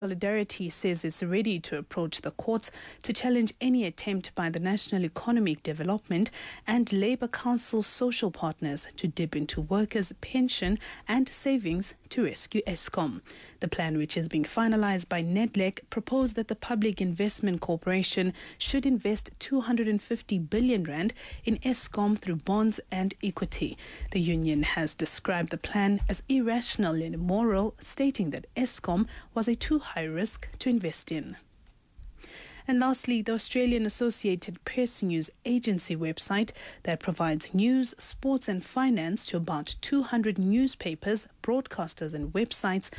Solidarity says it's ready to approach the courts to challenge any attempt by the National Economic Development and Labour Council social partners to dip into workers' pension and savings to rescue Eskom. The plan, which is being finalised by NEDLEC, proposed that the Public Investment Corporation should invest 250 billion rand in Eskom through bonds and equity. The union has described the plan as irrational and immoral, stating that Eskom was a too high risk to invest in. And lastly, the Australian Associated Press news agency website that provides news, sports and finance to about 200 newspapers, broadcasters and websites